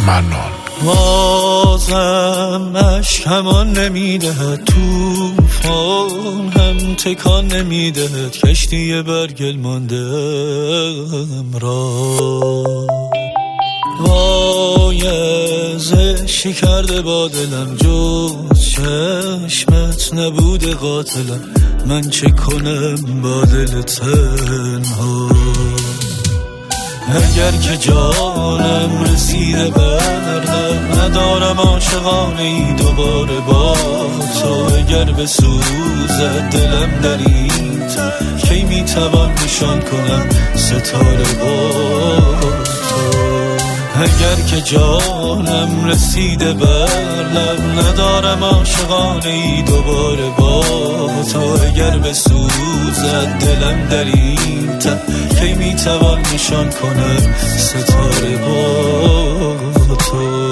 منان. بازم اشکمان نمیدهد، توفان هم تکان نمیدهد، کشتی برگل ماندم را. وایزشی کرده با دلم، جز چشمت نبوده قاتلم، من چه کنم با دل تنها. اگر که جانم رسیده بردم، ندارم عاشقانه ای دوباره با تو. اگر بسوزد دلم در این کی میتوان نشان کنم ستاره با تو. اگر که جانم رسیده بر لب، ندارم عاشقانه ای دوباره با تو. اگر بسوزد دلم در این ته، کی میتوان نشان کنم ستاره با تو.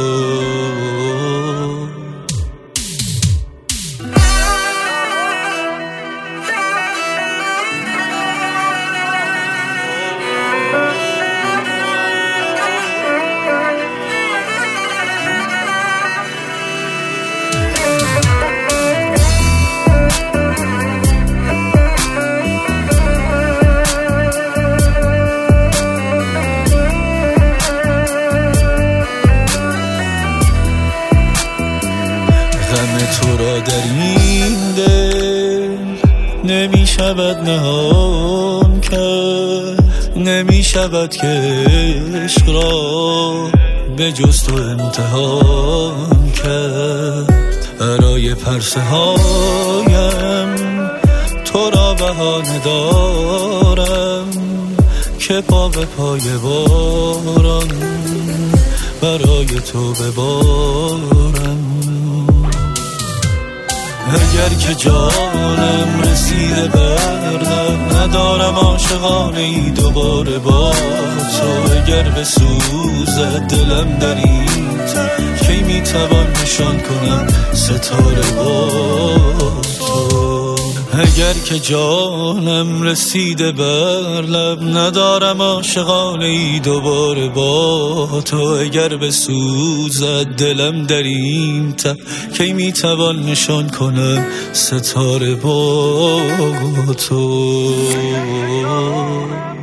تو را در این دل نمی شود نهان کرد، نمی شود که عشق را به جز تو امتحان کرد. برای پرسه هایم تو را بهانه دارم، که پا به پای باران برای تو ببارم. اگر که جانم رسیده بردم، ندارم عاشقانه ای دوباره با تو. اگر بسوزد دلم در این ته، کی میتوان نشان کنم ستاره با تو. اگر که جانم رسیده بر لب، ندارم عاشقانه ای دوباره با تو. اگر بسوزد دلم در این ته، کی میتوان نشان کنم ستاره با تو.